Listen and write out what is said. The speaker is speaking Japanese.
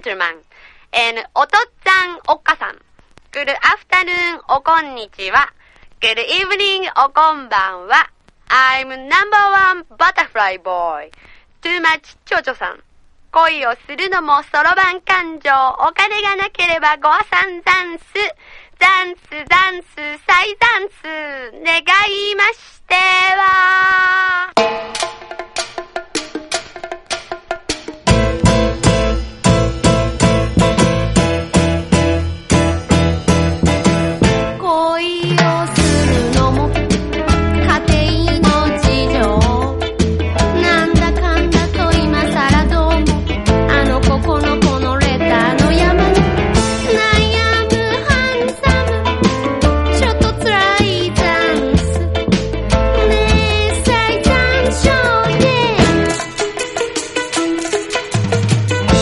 gentlemen, and おとっつぁんおっかさん。Good afternoon, おこんにちは。Good evening, おこんばんは。I'm number one butterfly boy. Too much 蝶々さん。恋をするのもそろばん感情。お金がなければご破産ザンス。ザンスザンス再ザンス。願いましては。